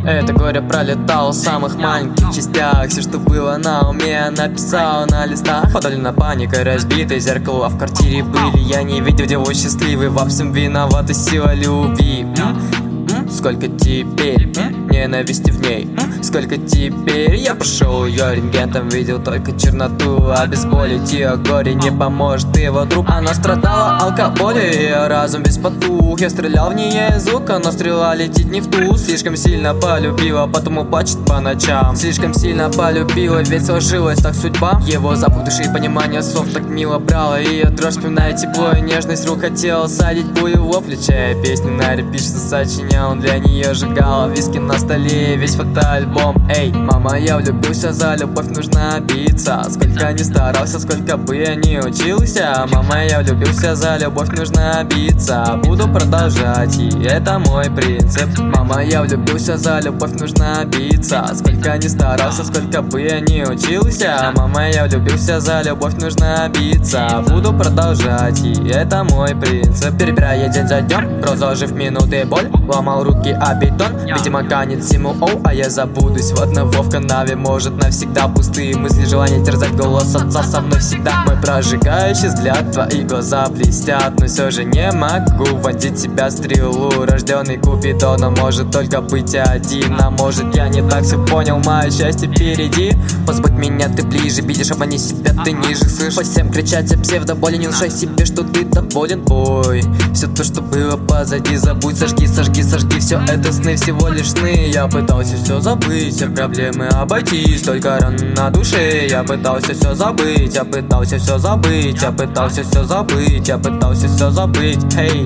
Это горе пролетало в самых маленьких частях. Все, что было на уме, написала на листах. Подавлена паникой, разбитые зеркала в квартире были. Я не видел, где вы счастливый, во всем виновата сила любви. Сколько теперь ненависти в ней? Сколько теперь? Я прошел ее рентгеном, видел только черноту. Обезболить ее горе не поможет его друг. Она страдала алкоголем, ее разум весь потух. Я стрелял в нее из лука, но стрела летит не в ту. Слишком сильно полюбила, потому плачет по ночам. Слишком сильно полюбила, ведь сложилась так судьба. Его запах души и понимание слов так мило брало ее дрожь, вспоминая тепло и нежность рук. Хотела садить пулю в лоб, включая песни на репит, что сочинял он для нее. Сжигала виски на столе, весь фотоальбом. Эй, мама, я влюбился, за любовь нужно биться. Сколько не старался, сколько бы я ни учился. Мама, я влюбился, за любовь нужно биться. Буду продолжать, и это мой принцип. Мама, я влюбился, за любовь нужно биться. Сколько не старался, сколько бы я ни учился. Мама, я влюбился, за любовь нужно биться. Буду продолжать, и это мой принцип. Перебирая день за днем, разложив минуты боль. Ломал руки о бетон, видимо канет всему, а я забудусь в одного в канаве. Может навсегда пустые мысли, желание терзать голос отца со мной всегда. Мой прожигающий взгляд, твои глаза блестят, но все же не могу вонзить тебя стрелу. Рожденный Купидоном может только быть один. А может я не так все понял, мое счастье впереди. Позбудь меня ты ближе, видишь, обмани себя ты ниже. Слышь, по всем кричать о псевдоболи, не внушай себе, что ты доволен, бой. Все то, что было позади, забудь, сожги, сожги, сожги. Все это сны, всего лишь сны. Я пытался все забыть, все проблемы обойти, столько ран на душе. Я пытался все забыть, я пытался все забыть, я пытался все забыть, я пытался все забыть. Эй,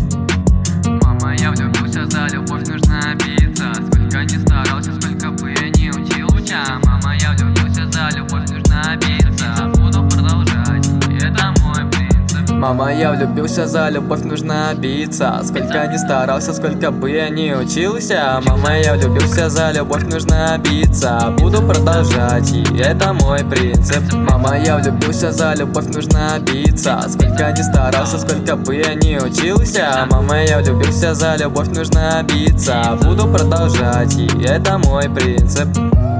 мама, я влюбился, за любовь нужно биться. Сколько не старался, сколько бы я ни учился. Мама, я влюбился, за любовь нужно биться. Буду продолжать, это мой принцип. мама, я влюбился, за любовь нужно биться. Сколько не старался, сколько бы я ни учился. Мама, я влюбился, за любовь нужно биться. Буду продолжать, и это мой принцип. Мама, я влюбился, за любовь нужно биться. Сколько не старался, сколько бы я ни учился. Мама, я влюбился, за любовь нужно биться. Буду продолжать, и это мой принцип.